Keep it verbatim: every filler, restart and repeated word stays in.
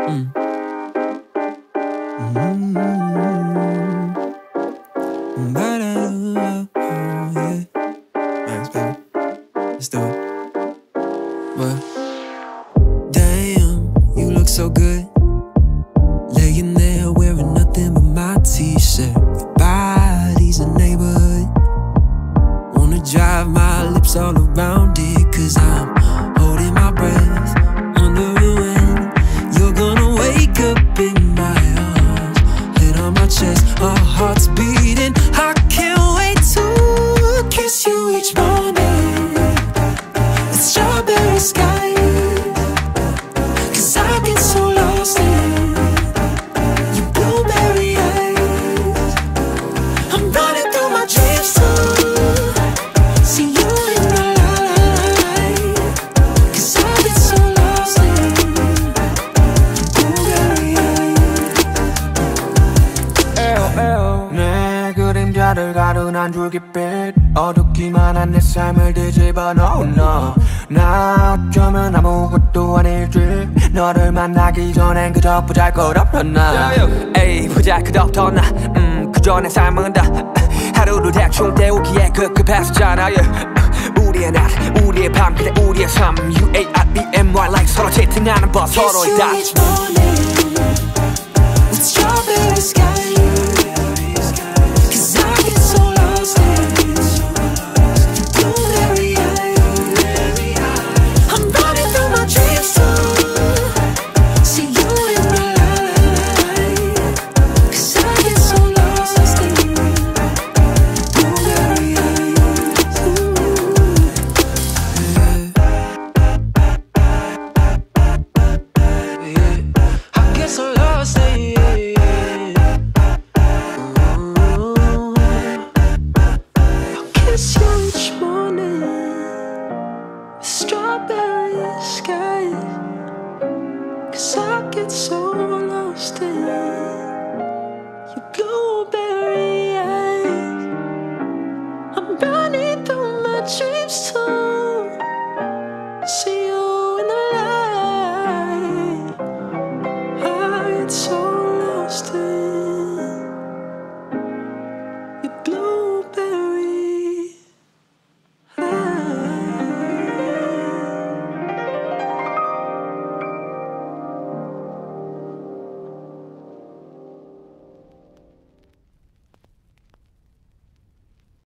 Mm. Mm-hmm. Yeah. Thanks, baby. Let's do it. Well, damn, you look so good, laying there wearing nothing but my t-shirt. Your body's a neighborhood. Wanna drive my lips all around it, cause I'm holding my breath, wondering when you're gonna wake up in my arms, head on my chest, our hearts beating. I can't wait to kiss you each morning. It's strawberry skies, cause I get so lost in your blueberry eyes. I'm running through my dreams to see you in my life, cause I get so lost in your blueberry eyes. 에어 에어 내 그림자를 가둔 한 줄깃빛, 어둡기만 한 내 삶을 뒤집어 놓어. no. 나 어쩌면 아무것도 아닐지, 너를 만나기 전엔 그저 보잘것없던 나. 에이 보잘것없던 나, 음, 그저 내 삶은 다 하루를 대충 때우기에 급급했었잖아. yeah. 우리의 낮, 우리의 밤, 그래 우리의 삶. You A I B M Y like 서로 채팅하는 법, 서로의 다. Kiss you each morning with strawberry skies.